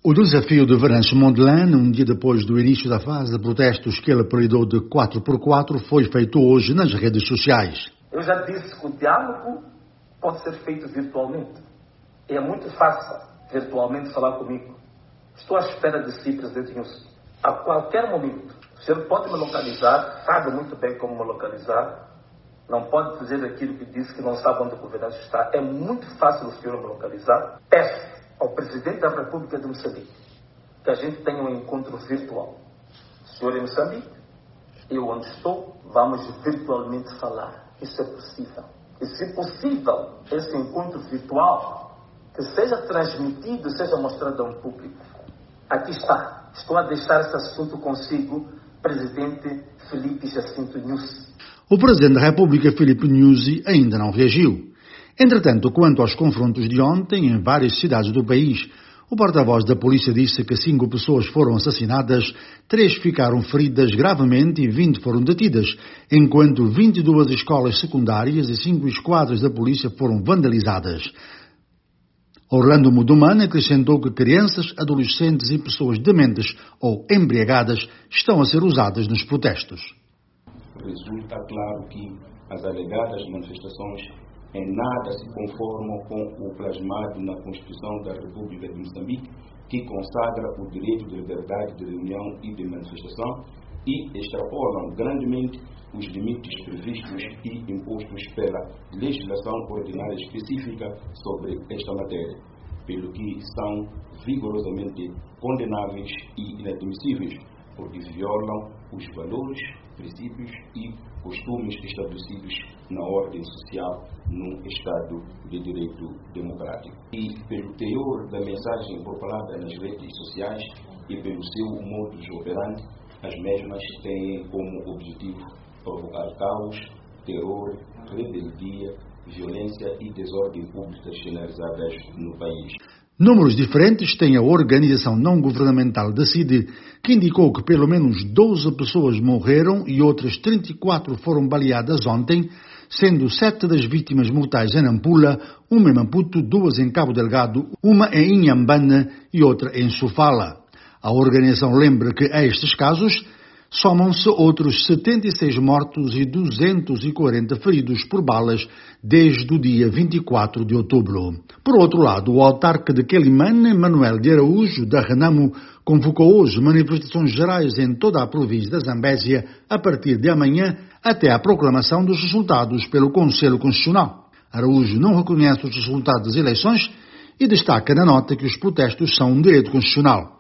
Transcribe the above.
O desafio de Venâncio Mondlane, um dia depois do início da fase de protestos que ele apelidou de 4x4, foi feito hoje nas redes sociais. Eu já disse que o diálogo pode ser feito virtualmente. É muito fácil virtualmente falar comigo. Estou à espera de si, Presidente Nussi. A qualquer momento, o senhor pode me localizar, sabe muito bem como me localizar. Não pode dizer aquilo que disse que não sabe onde o governante está. É muito fácil o senhor me localizar. Peço ao Presidente da República de Moçambique que a gente tenha um encontro virtual. O senhor em Moçambique, eu onde estou, vamos virtualmente falar. Isso é possível. E se possível, esse encontro virtual, que seja transmitido, seja mostrado a um público. Aqui está. Estou a deixar esse assunto consigo, Presidente Filipe Jacinto Nussi. O Presidente da República, Filipe Nussi, ainda não reagiu. Entretanto, quanto aos confrontos de ontem em várias cidades do país, o porta-voz da polícia disse que 5 pessoas foram assassinadas, 3 ficaram feridas gravemente e 20 foram detidas, enquanto 22 escolas secundárias e 5 esquadras da polícia foram vandalizadas. Orlando Muduman acrescentou que crianças, adolescentes e pessoas dementes ou embriagadas estão a ser usadas nos protestos. Resulta claro que as alegadas manifestações em nada se conformam com o plasmado na Constituição da República de Moçambique, que consagra o direito de liberdade de reunião e de manifestação e extrapolam grandemente os limites previstos e impostos pela legislação ordinária específica sobre esta matéria, pelo que são vigorosamente condenáveis e inadmissíveis, porque violam os valores, princípios e costumes estabelecidos na ordem social num Estado de direito democrático. E pelo teor da mensagem propalada nas redes sociais e pelo seu modus operandi, as mesmas têm como objetivo provocar caos, terror, rebeldia, violência e desordem pública generalizadas no país. Números diferentes tem a organização não-governamental da CIDE, que indicou que pelo menos 12 pessoas morreram e outras 34 foram baleadas ontem, sendo 7 das vítimas mortais em Nampula, uma em Maputo, 2 em Cabo Delgado, uma em Inhambane e outra em Sofala. A organização lembra que a estes casos somam-se outros 76 mortos e 240 feridos por balas desde o dia 24 de outubro. Por outro lado, o autarca de Quelimane, Manuel de Araújo, da Renamo, convocou hoje manifestações gerais em toda a província da Zambésia a partir de amanhã até a proclamação dos resultados pelo Conselho Constitucional. Araújo não reconhece os resultados das eleições e destaca na nota que os protestos são um direito constitucional.